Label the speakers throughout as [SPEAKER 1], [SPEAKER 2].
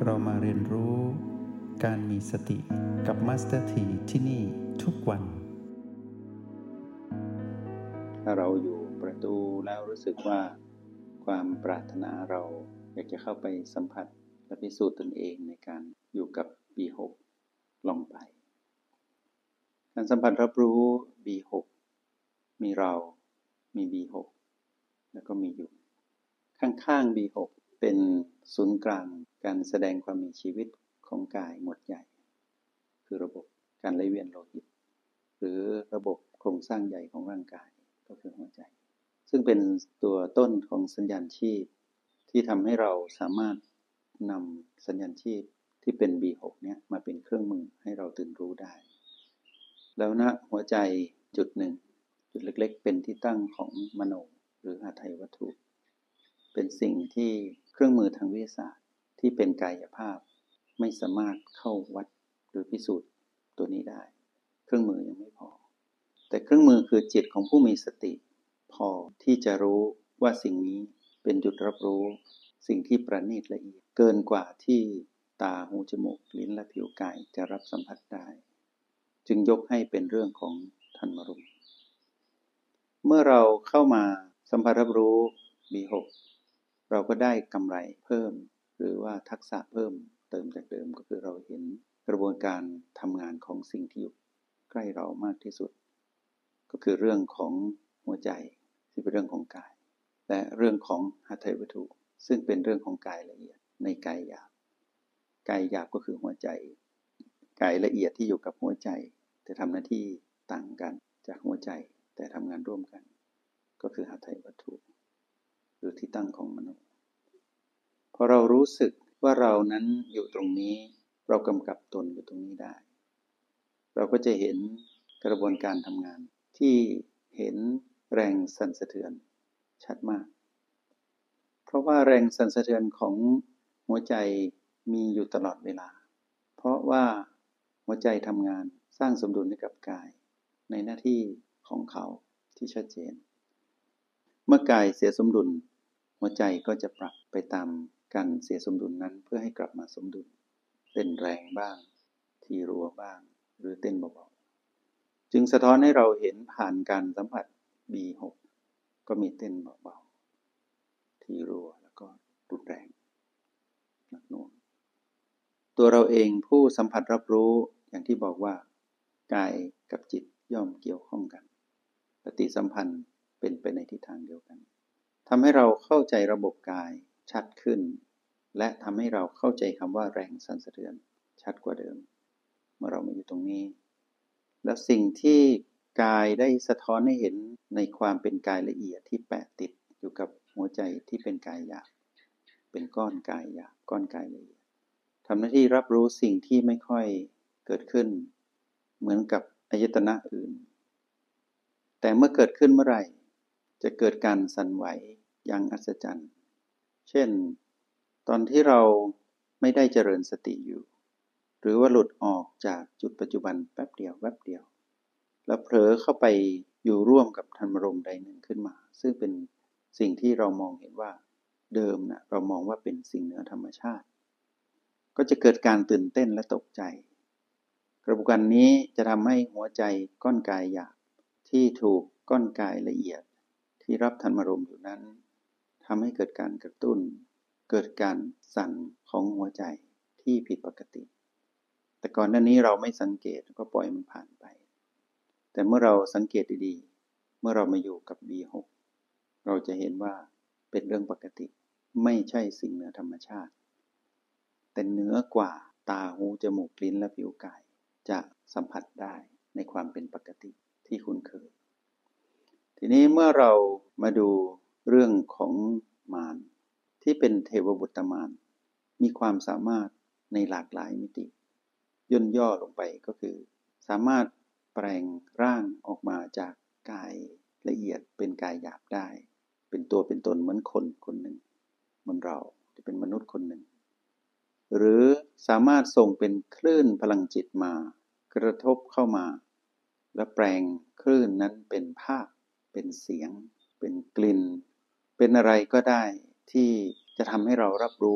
[SPEAKER 1] เรามาเรียนรู้การมีสติกับมาสเตอร์ทีที่นี่ทุกวัน
[SPEAKER 2] ถ้าเราอยู่ประตูแล้วรู้สึกว่าความปรารถนาเราอยากจะเข้าไปสัมผัสและพิสูจน์ตนเองในการอยู่กับ B6 ลองไปการสัมผัสรับรู้ B6 มีเรามี B6 แล้วก็มีอยู่ข้างๆ B6 เป็นศูนย์กลางการแสดงความมีชีวิตของกายหมวดใหญ่คือระบบการไหลเวียนโลหิตหรือระบบโครงสร้างใหญ่ของร่างกายก็คือหัวใจซึ่งเป็นตัวต้นของสัญญาณชีพที่ทำให้เราสามารถนำสัญญาณชีพที่เป็น B6 เนี่ยมาเป็นเครื่องมือให้เราตื่นรู้ได้แล้วณหัวใจจุดหนึ่งจุดเล็กๆเป็นที่ตั้งของมโนหรือหทัยวัตถุเป็นสิ่งที่เครื่องมือทางวิทยาศาสตร์ที่เป็นกายภาพไม่สามารถเข้าวัดหรือพิสูจน์ตัวนี้ได้เครื่องมือยังไม่พอแต่เครื่องมือคือจิตของผู้มีสติพอที่จะรู้ว่าสิ่งนี้เป็นจุดรับรู้สิ่งที่ประณีตละเอียดเกินกว่าที่ตาหูจมูกลิ้นและผิวกายจะรับสัมผัสได้จึงยกให้เป็นเรื่องของธรรมารมณ์เมื่อเราเข้ามาสัมผัสรับรู้ B6 เราก็ได้กำไรเพิ่มหรือว่าทักษะเพิ่มเติมจากเดิมก็คือเราเห็นกระบวนการทำงานของสิ่งที่อยู่ใกล้เรามากที่สุดก็คือเรื่องของหัวใจที่เป็นเรื่องของกายและเรื่องของหทัยวัตถุซึ่งเป็นเรื่องของกายละเอียดในกายหยาบกายหยาบก็คือหัวใจกายละเอียดที่อยู่กับหัวใจแต่ทำหน้าที่ต่างกันจากหัวใจแต่ทำงานร่วมกันก็คือหทัยวัตถุหรือที่ตั้งของมโนพอเรารู้สึกว่าเรานั้นอยู่ตรงนี้เรากำกับตนอยู่ตรงนี้ได้เราก็จะเห็นกระบวนการทำงานที่เห็นแรงสั่นสะเทือนชัดมากเพราะว่าแรงสั่นสะเทือนของหัวใจมีอยู่ตลอดเวลาเพราะว่าหัวใจทำงานสร้างสมดุลให้กับกายในหน้าที่ของเขาที่ชัดเจนเมื่อกายเสียสมดุลหัวใจก็จะปรับไปตามการเสียสมดุลนั้นเพื่อให้กลับมาสมดุลเต้นแรงบ้างทีรัวบ้างหรือเต้นเบาๆจึงสะท้อนให้เราเห็นผ่านการสัมผัส B6 ก็มีเต้นเบาๆทีรัวแล้วก็รุนแรงหนักหน่วงตัวเราเองผู้สัมผัสรับรู้อย่างที่บอกว่ากายกับจิตย่อมเกี่ยวข้องกันปฏิสัมพันธ์เป็นไปในทิศทางเดียวกันทำให้เราเข้าใจระบบกายชัดขึ้นและทำให้เราเข้าใจคำว่าแรงสั่นสะเทือนชัดกว่าเดิมเมื่อเรามาอยู่ตรงนี้แล้วสิ่งที่กายได้สะท้อนให้เห็นในความเป็นกายละเอียดที่แปะติดอยู่กับหัวใจที่เป็นกายหยาบเป็นก้อนกายหยาบก้อนกายละเอียดทำหน้าที่รับรู้สิ่งที่ไม่ค่อยเกิดขึ้นเหมือนกับอายตนะอื่นแต่เมื่อเกิดขึ้นเมื่อไหร่จะเกิดการสั่นไหวอย่างอัศจรรย์เช่นตอนที่เราไม่ได้เจริญสติอยู่หรือว่าหลุดออกจากจุดปัจจุบันแป๊บเดียวแล้วเผลอเข้าไปอยู่ร่วมกับธรรมารมณ์ใดหนึ่งขึ้นมาซึ่งเป็นสิ่งที่เรามองเห็นว่าเดิมนะเรามองว่าเป็นสิ่งเหนือธรรมชาติก็จะเกิดการตื่นเต้นและตกใจกระบวนการนี้จะทำให้หัวใจก้อนกายหยาบที่ถูกก้อนกายละเอียดที่รับธรรมารมณ์อยู่นั้นทำให้เกิดการกระตุ้นเกิดการสั่นของหัวใจที่ผิดปกติแต่ก่อนหน้านี้เราไม่สังเกตก็ปล่อยมันผ่านไปแต่เมื่อเราสังเกตดีๆเมื่อเรามาอยู่กับ B6 เราจะเห็นว่าเป็นเรื่องปกติไม่ใช่สิ่งเหนือธรรมชาติแต่เหนือกว่าตาหูจมูกลิ้นและผิวกายจะสัมผัสได้ในความเป็นปกติที่คุ้นเคยทีนี้เมื่อเรามาดูเรื่องของมารที่เป็นเทวบุตรมารมีความสามารถในหลากหลายมิติย่นย่อลงไปก็คือสามารถแปลงร่างออกมาจากกายละเอียดเป็นกายหยาบได้เป็นตัวเป็นตนเหมือนคนคนหนึ่งเหมือนเราที่เป็นมนุษย์คนหนึ่งหรือสามารถส่งเป็นคลื่นพลังจิตมากระทบเข้ามาและแปลงคลื่นนั้นเป็นภาพเป็นเสียงเป็นกลิ่นเป็นอะไรก็ได้ที่จะทำให้เรารับรู้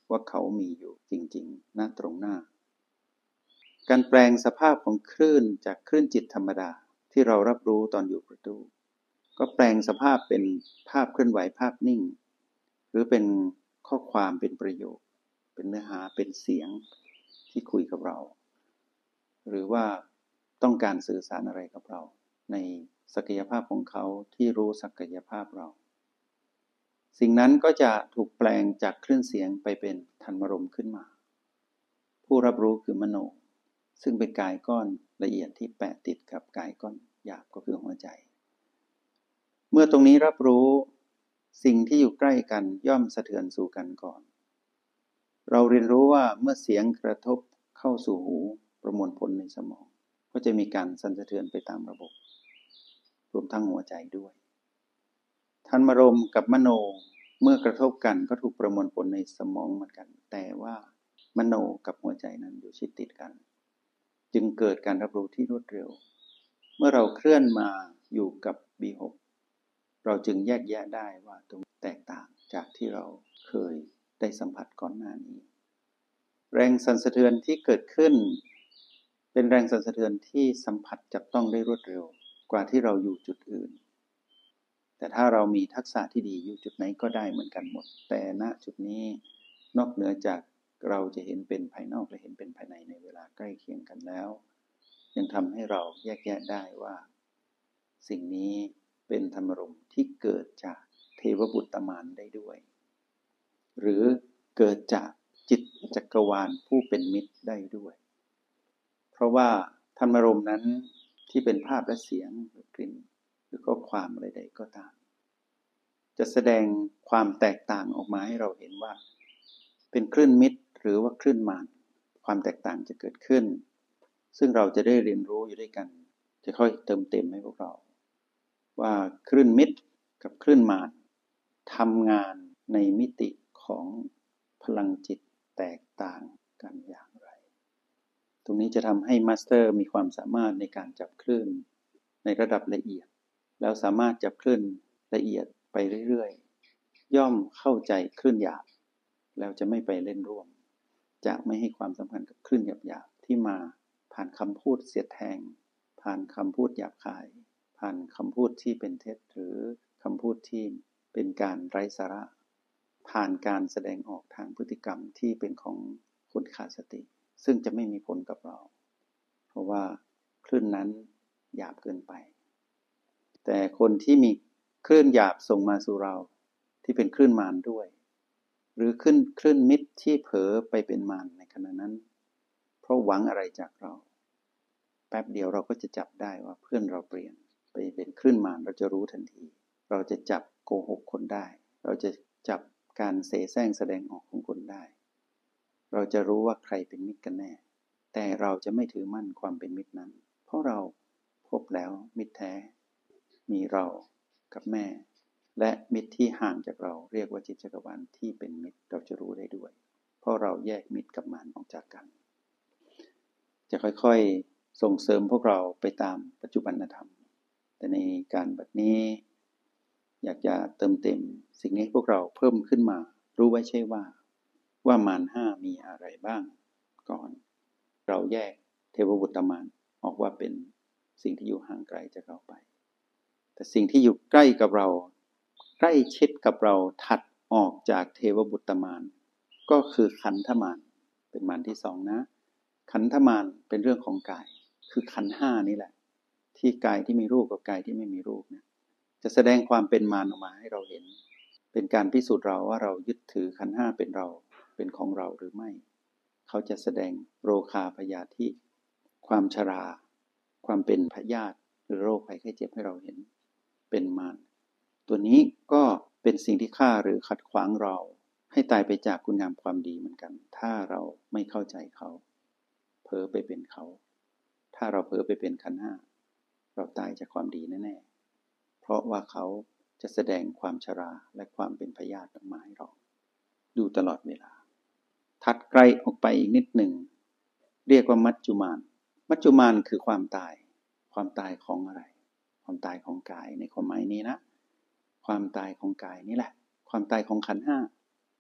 [SPEAKER 2] ว่าเขามีอยู่จริงๆณตรงหน้าการแปลงสภาพของคลื่นจากคลื่นจิตธรรมดาที่เรารับรู้ตอนอยู่ประตูก็แปลงสภาพเป็นภาพเคลื่อนไหวภาพนิ่งหรือเป็นข้อความเป็นประโยคเป็นเนื้อหาเป็นเสียงที่คุยกับเราหรือว่าต้องการสื่อสารอะไรกับเราในศักยภาพของเขาที่รู้ศักยภาพเราสิ่งนั้นก็จะถูกแปลงจากคลื่นเสียงไปเป็นธรรมารมณ์ขึ้นมาผู้รับรู้คือมโนซึ่งเป็นกายก้อนละเอียดที่แปะติดกับกายก้อนหยาบก็คือหัวใจเมื่อตรงนี้รับรู้สิ่งที่อยู่ใกล้กันย่อมสะเทือนสู่กันก่อนเราเรียนรู้ว่าเมื่อเสียงกระทบเข้าสู่หูประมวลผลในสมองก็จะมีการสั่นสะเทือนไปตามระบบรวมทั้งหัวใจด้วยธรรมารมณ์กับมโนเมื่อกระทบกันก็ถูกประมวลผลในสมองเหมือนกันแต่ว่ามโนกับหัวใจนั้นอยู่ชิดติดกันจึงเกิดการรับรู้ที่รวดเร็วเมื่อเราเคลื่อนมาอยู่กับ B6 เราจึงแยกแยะได้ว่าตรงแตกต่างจากที่เราเคยได้สัมผัสก่อนหน้านี้แรงสั่นสะเทือนที่เกิดขึ้นเป็นแรงสั่นสะเทือนที่สัมผัสจับต้องได้รวดเร็วกว่าที่เราอยู่จุดอื่นแต่ถ้าเรามีทักษะที่ดีอยู่จุดไหนก็ได้เหมือนกันหมดแต่ณจุดนี้นอกเหนือจากเราจะเห็นเป็นภายนอกและเห็นเป็นภายในในเวลาใกล้เคียงกันแล้วยังทำให้เราแยกแยะได้ว่าสิ่งนี้เป็นธรรมารมณ์ที่เกิดจากเทวบุตรมารได้ด้วยหรือเกิดจากจิตจักรวาลผู้เป็นมิตรได้ด้วยเพราะว่าธรรมารมณ์นั้นที่เป็นภาพและเสียงหรือกลิ่นหรือข้อความอะไรใดก็ตามจะแสดงความแตกต่างออกมาให้เราเห็นว่าเป็นคลื่นมิตรหรือว่าคลื่นมารความแตกต่างจะเกิดขึ้นซึ่งเราจะได้เรียนรู้อยู่ด้วยกันจะค่อยเติมเต็มให้พวกเราว่าคลื่นมิตรกับคลื่นมารทำงานในมิติของพลังจิตแตกต่างกันอย่างไรตรงนี้จะทำให้มาสเตอร์มีความสามารถในการจับคลื่นในระดับละเอียดแล้วสามารถจับคลื่นละเอียดไปเรื่อยๆย่อมเข้าใจคลื่นหยาบแล้วจะไม่ไปเล่นร่วมจะไม่ให้ความสำคัญกับคลื่นหยาบๆที่มาผ่านคำพูดเสียดแทงผ่านคำพูดหยาบคายผ่านคำพูดที่เป็นเท็จหรือคำพูดที่เป็นการไร้สาระผ่านการแสดงออกทางพฤติกรรมที่เป็นของคนขาดสติซึ่งจะไม่มีผลกับเราเพราะว่าคลื่นนั้นหยาบเกินไปแต่คนที่มีคลื่นหยาบส่งมาสู่เราที่เป็นคลื่นมารด้วยหรือคลื่นมิตรที่เผลอไปเป็นมารในขณะนั้นเพราะหวังอะไรจากเราแป๊บเดียวเราก็จะจับได้ว่าเพื่อนเราเปลี่ยนไปเป็นคลื่นมารเราจะรู้ทันทีเราจะจับโกหกคนได้เราจะจับการเสแสร้งแสดงออกของคนได้เราจะรู้ว่าใครเป็นมิตรกันแน่แต่เราจะไม่ถือมั่นความเป็นมิตรนั้นเพราะเราพบแล้วมิตรแท้มีเรากับแม่และมิตรที่ห่างจากเราเรียกว่าจิตจักรวาลที่เป็นมิตรเราจะรู้ได้ด้วยเพราะเราแยกมิตรกับมารออกจากกันจะค่อยๆส่งเสริมพวกเราไปตามปัจจุบันธรรมแต่ในการแบบนี้อยากจะเติมเต็มสิ่งนี้พวกเราเพิ่มขึ้นมารู้ไว้ใช่ว่ามารห้ามีอะไรบ้างก่อนเราแยกเทวบุตรมารออกว่าเป็นสิ่งที่อยู่ห่างไกลจากเราไปแต่สิ่งที่อยู่ใกล้กับเราใกล้ชิดกับเราถัดออกจากเทวบุตรมารก็คือขันธมารเป็นมารที่สองนะขันธมารเป็นเรื่องของกายคือขันธ์ห้านี่แหละที่กายที่มีรูปกับกายที่ไม่มีรูปเนี่ยจะแสดงความเป็นมารออกมาให้เราเห็นเป็นการพิสูจน์เราว่าเรายึดถือขันธ์ห้าเป็นเราเป็นของเราหรือไม่เขาจะแสดงโรคาพยาธิความชราความเป็นพยาธิหรือโรคภัยไข้เจ็บให้เราเห็นเป็นมารตัวนี้ก็เป็นสิ่งที่ฆ่าหรือขัดขวางเราให้ตายไปจากคุณงามความดีเหมือนกันถ้าเราไม่เข้าใจเขาเผลอไปเป็นเขาถ้าเราเผลอไปเป็นขันธ์ห้าเราตายจากความดีแน่ๆเพราะว่าเขาจะแสดงความชราและความเป็นพยาธิออกมาให้เราดูตลอดเวลาถัดไกลออกไปอีกนิดหนึ่งเรียกว่ามัจจุมานมัจจุมานคือความตายของอะไรความตายของกายในความหมายนี้นะความตายของกายนี่แหละความตายของขันธ์ห้า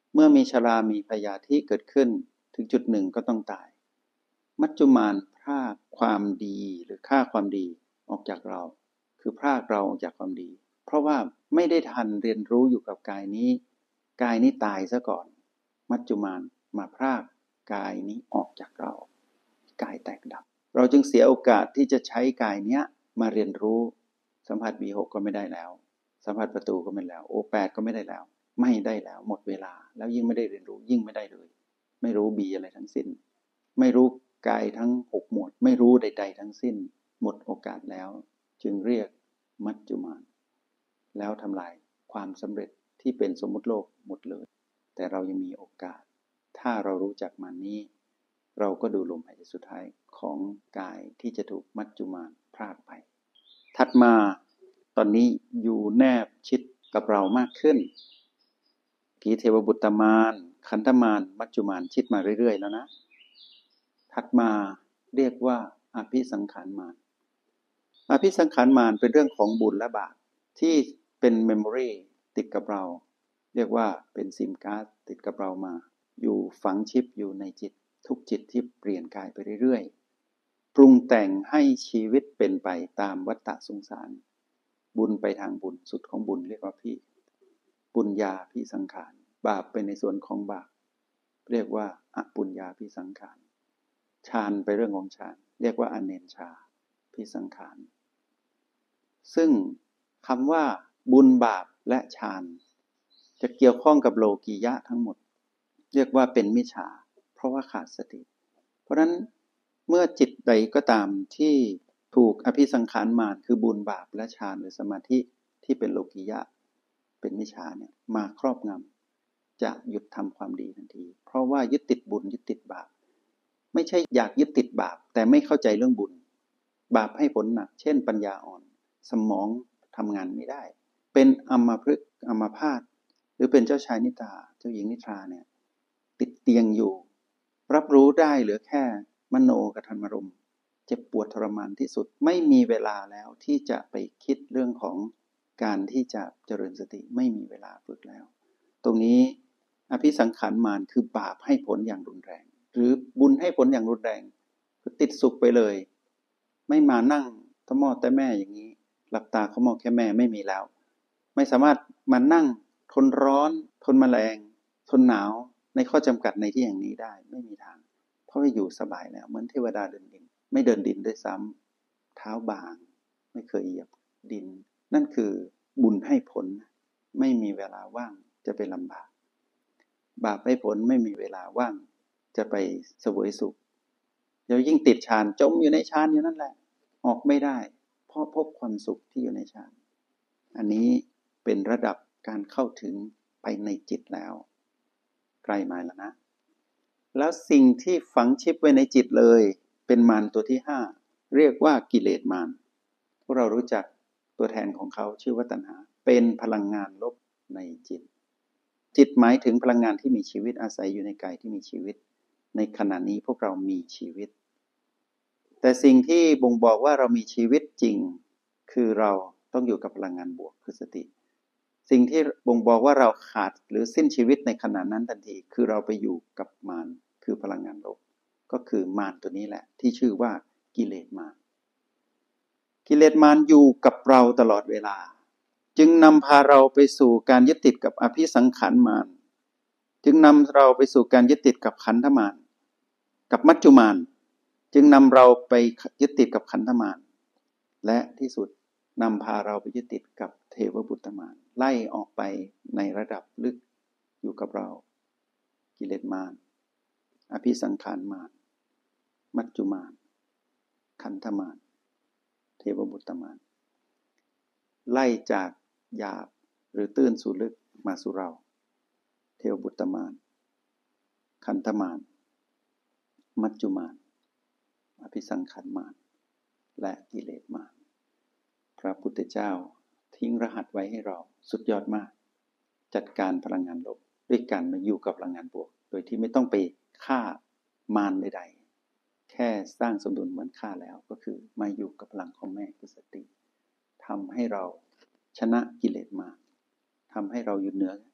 [SPEAKER 2] เมื่อมีชรามีพยาธิเกิดขึ้นถึงจุดหนึ่งก็ต้องตายมัจจุมานพรากความดีหรือฆ่าความดีออกจากเราคือพรากเราออกจากความดีเพราะว่าไม่ได้ทันเรียนรู้อยู่กับกายนี้กายนี้ตายซะก่อนมัจจุมานมาพรากกายนี้ออกจากเรากายแตกดับเราจึงเสียโอกาสที่จะใช้กายเนี้ยมาเรียนรู้สัมผัส V6 ก็ไม่ได้แล้วสัมผัสประตูก็ไม่ได้แล้ว O8 ก็ไม่ได้แล้วไม่ได้แล้วหมดเวลาแล้วยิ่งไม่ได้เรียนรู้ยิ่งไม่ได้เลยไม่รู้ B อะไรทั้งสิ้นไม่รู้กายทั้ง6หมวดไม่รู้ใดๆทั้งสิ้นหมดโอกาสแล้วจึงเรียกมัจจุมานแล้วทำลายความสำเร็จที่เป็นสมมุติโลกหมดเลยแต่เรายังมีโอกาสถ้าเรารู้จักมันนี้เราก็ดูลมหายใจสุดท้ายของกายที่จะถูกมัจจุมานพรากไปถัดมาตอนนี้อยู่แนบชิดกับเรามากขึ้นผีเทวบุตรมารขันธมารมัจจุมานชิดมาเรื่อยๆแล้วนะถัดมาเรียกว่าอภิสังขารมารอภิสังขารมารเป็นเรื่องของบุญและบาปที่เป็นเมมโมรีติดกับเราเรียกว่าเป็นซิมการ์ดติดกับเรามาอยู่ฝังชิปอยู่ในจิตทุกจิตที่เปลี่ยนกายไปเรื่อยๆปรุงแต่งให้ชีวิตเป็นไปตามวัฏฏะสงสารบุญไปทางบุญสุดของบุญเรียกว่าพิปุญญาภิสังขารบาปเป็นในส่วนของบาปเรียกว่าอปุญญาภิสังขารฌานไปเรื่องของฌานเรียกว่าอเนนชาภิสังขารซึ่งคำว่าบุญบาปและฌานจะเกี่ยวข้องกับโลกียะทั้งหมดเรียกว่าเป็นมิจฉาเพราะว่าขาดสติเพราะฉะนั้นเมื่อจิตใดก็ตามที่ถูกอภิสังขารมารคือบุญบาปและฌานหรือสมาธิที่เป็นโลกียะเป็นมิจฉาเนี่ยมาครอบงำจะหยุดทำความดีทันทีเพราะว่ายึดติดบุญยึดติดบาปไม่ใช่อยากยึดติดบาปแต่ไม่เข้าใจเรื่องบุญบาปให้ผลหนักเช่นปัญญาอ่อนสมองทำงานไม่ได้เป็นอัมพฤกษ์อัมพาตหรือเป็นเจ้าชายนิทราเจ้าหญิงนิทราเนี่ยติดเตียงอยู่รับรู้ได้เหลือแค่มโนกทันมารมณ์เจ็บปวดทรมานที่สุดไม่มีเวลาแล้วที่จะไปคิดเรื่องของการที่จะเจริญสติไม่มีเวลาฝึกแล้วตรงนี้อภิสังขารมารคือบาปให้ผลอย่างรุนแรงหรือบุญให้ผลอย่างรุนแรงคือติดสุขไปเลยไม่มานั่งตะหม้อแต่แม่อย่างนี้หลับตาเขามองแค่แม่ไม่มีแล้วไม่สามารถมานั่งทนร้อนทนแมลงทนหนาวในข้อจำกัดในที่อย่างนี้ได้ไม่มีทางเพราะว่าอยู่สบายแล้วเหมือนเทวดาเดินดินไม่เดินดินด้วยซ้ำเท้าบางไม่เคยเหยียบดินนั่นคือบุญให้ผลไม่มีเวลาว่างจะไปลำบากบาปให้ผลไม่มีเวลาว่างจะไปเสวยสุขแล้วยิ่งติดฌานจมอยู่ในฌานอยู่นั่นแหละออกไม่ได้เพราะพบความสุขที่อยู่ในฌานอันนี้เป็นระดับการเข้าถึงไปในจิตแล้วใกล้มาแล้วนะแล้วสิ่งที่ฝังชิปไว้ในจิตเลยเป็นมารตัวที่5เรียกว่ากิเลสมารพวกเรารู้จักตัวแทนของเขาชื่อว่าตัณหาเป็นพลังงานลบในจิตจิตหมายถึงพลังงานที่มีชีวิตอาศัยอยู่ในกายที่มีชีวิตในขณะนี้พวกเรามีชีวิตแต่สิ่งที่บ่งบอกว่าเรามีชีวิตจริงคือเราต้องอยู่กับพลังงานบวกคือสติสิ่งที่บ่งบอกว่าเราขาดหรือสิ้นชีวิตในขณะนั้นทันทีคือเราไปอยู่กับมารคือพลังงานลบก็คือมารตัวนี้แหละที่ชื่อว่ากิเลสมารกิเลสมารอยู่กับเราตลอดเวลาจึงนำพาเราไปสู่การยึดติดกับอภิสังขารมารจึงนำเราไปสู่การยึดติดกับขันธมารกับมัจจุมารจึงนำเราไปยึดติดกับขันธมารและที่สุดนำพาเราไปยึดติดกับเทวบุตรมารไล่ออกไปในระดับลึกอยู่กับเรากิเลสมารอภิสังขารมารมัจจุมารขันธมารเทวบุตรมารไล่จากหยาบหรือตื้นสู่ลึกมาสู่เราเทวบุตรมารขันธมารมัจจุมารอภิสังขารมารและกิเลสมารพระพุทธเจ้าทิ้งรหัสไว้ให้เราสุดยอดมากจัดการพลังงานลบด้วยการมาอยู่กับพลังงานบวกโดยที่ไม่ต้องไปฆ่ามารใดๆแค่สร้างสมดุลเหมือนฆ่าแล้วก็คือมาอยู่กับพลังของแม่คือสติทำให้เราชนะกิเลสมารทำให้เราอยู่เหนือ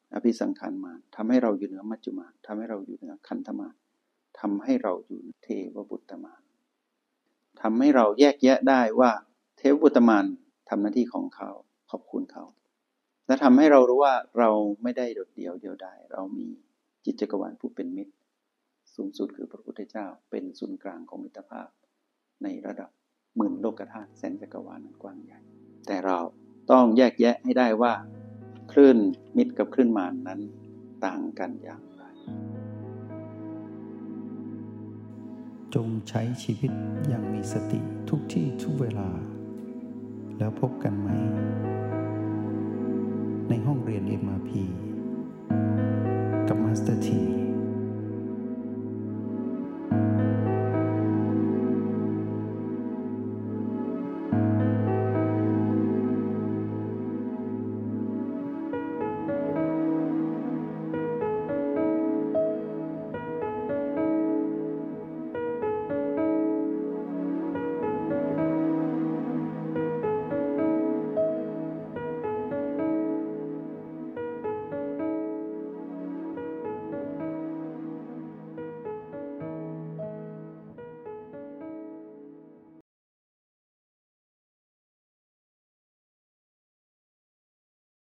[SPEAKER 2] อภิสังขารมารทำให้เราอยู่เหนือมัจจุมารทำให้เราอยู่เหนือขันธมารทำให้เราอยู่เทวบุตรมารทำให้เราแยกแยะได้ว่าเทวบุตรมารทำหน้าที่ของเขาขอบคุณเขาและทำให้เรารู้ว่าเราไม่ได้โดดเดี่ยวเดียวดายเรามีจิตจักรวาลผู้เป็นมิตรสูงสุดคือพระพุทธเจ้าเป็นศูนย์กลางของมิตรภาพในระดับหมื่นโลกธาตุแสนจักรวาลนั้นกว้างใหญ่แต่เราต้องแยกแยะให้ได้ว่าคลื่นมิตรกับคลื่นมารนั้นต่างกันอย่างไร
[SPEAKER 1] จงใช้ชีวิตอย่างมีสติทุกที่ทุกเวลาแล้วพบกันไหมในห้องเรียน MRP